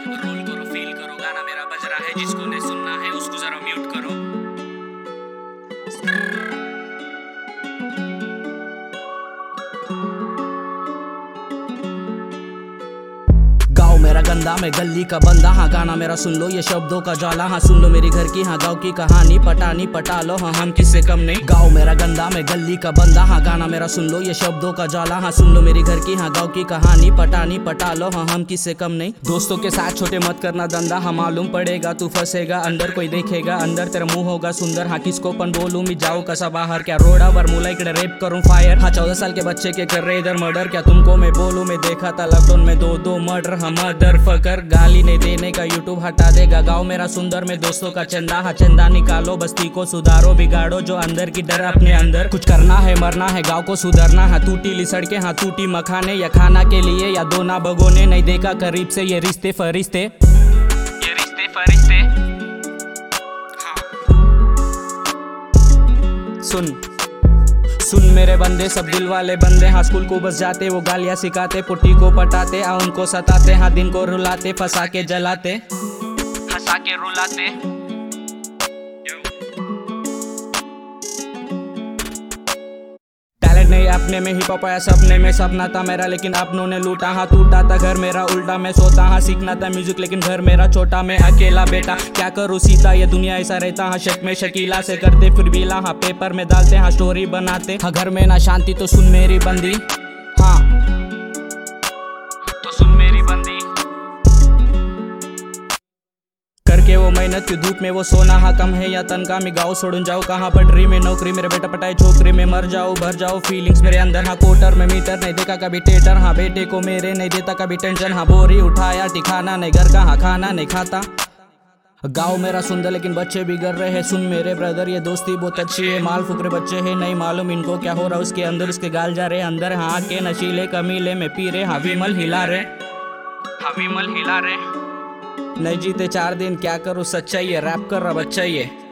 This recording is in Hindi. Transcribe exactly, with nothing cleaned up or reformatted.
रोल करो, फील करो, गाना मेरा बज रहा है, जिसको नहीं सुनना है उसको जरा म्यूट करो। गाँव मेरा गंदा, मैं गली का बंदा, हाँ गाना मेरा सुन लो, ये शब्दों का जाला, हाँ सुन लो मेरी घर की, हाँ गाँव की कहानी, पटानी पटा लो, हाँ हम किससे कम नहीं। गाँव मेरा गंदा, मैं गली का बंदा, हाँ गाना मेरा सुन लो, ये शब्दों का जाला, हाँ सुन लो मेरी घर की, हाँ गाँव की कहानी, पटानी पटा लो, हाँ हम किससे कम नहीं। दोस्तों के साथ छोटे मत करना धंधा, हाँ मालूम पड़ेगा तू फंसेगा, अंदर कोई देखेगा, अंदर तेरा मुंह होगा सुंदर, हाँ किसको पन बोलूं मैं, जाओ कसा बाहर, क्या रोड़ा बरमूला इकड़े रेप करूं फायर, हाँ चौदह साल के बच्चे के कर रहे इधर मर्डर, क्या तुमको मैं बोलूं, मैं देखा था लॉकडाउन में दो दो मर्डर, हाँ मर्डर फकर, गाली नहीं देने का यूट्यूब हटा देगा। गाँव मेरा सुंदर, में दोस्तों का चंदा, हाँ चंदा निकालो, बस्ती को सुधारो, बिगाड़ो जो अंदर की डर अपने अंदर, कुछ करना है मरना है, गाँव को सुधरना है, टूटी सड़कें, हाँ टूटी मखाने, या खाना के लिए या दो ना बगोने, नहीं देखा करीब से ये रिश्ते फरिश्ते, ये रिश्ते फरिश्ते। हाँ। सुन सुन मेरे बंदे, सब दिल वाले बंदे, हाँ स्कूल को बस जाते, वो गालियाँ सिखाते, पुट्टी को पटाते, हाँ उनको सताते, हाँ दिन को रुलाते, फंसा के जलाते, फंसा के रुलाते। टैलेंट नहीं अपने में, हिप हॉप आया सपने में, सपना था मेरा लेकिन अपनों ने लूटा, हाँ टूटा था घर मेरा उल्टा, मैं सोता, हाँ सीखना था म्यूजिक लेकिन घर मेरा छोटा, मैं अकेला बेटा, क्या करूँ सीता, ये दुनिया ऐसा रहता, हाँ शक में शकीला से करते फिर बीला, हाँ पेपर में डालते, हाँ स्टोरी बनाते, हाँ घर में ना शांति तो सुन मेरी बंदी, हाँ तो सुन मेरी बंदी, करके वो मेहनत की धूप में वो सोना, हाँ कम है या तनका, मैं गाँव छोड़ूं जाऊँ कहाँ, पटरी में नौकरी, मेरे बेटा पटाए छोकरी में मर जाओ भर जाओ, फीलिंग्स मेरे अंदर, हाँ कोटर में मीटर, नहीं देखा कभी टेटर, हाँ बेटे को मेरे नहीं देता कभी टेंशन, हाँ बोरी उठाया ठिकाना नहीं, घर का हाँ खाना नहीं खाता। गाँव मेरा सुंदर लेकिन बच्चे बिगड़ रहे हैं, सुन मेरे ब्रदर ये दोस्ती बहुत अच्छी है, माल फुकरे बच्चे हैं, नहीं मालूम इनको क्या हो रहा उसके अंदर, उसके गाल जा रहे अंदर, हाँ के नशीले कमीले में पी रहे, हाँ विमल हिला रहे, हाँ विमल हिला रहे, नहीं जीते चार दिन क्या करूँ सच्चाई है, रैप कर रहा बच्चा ये।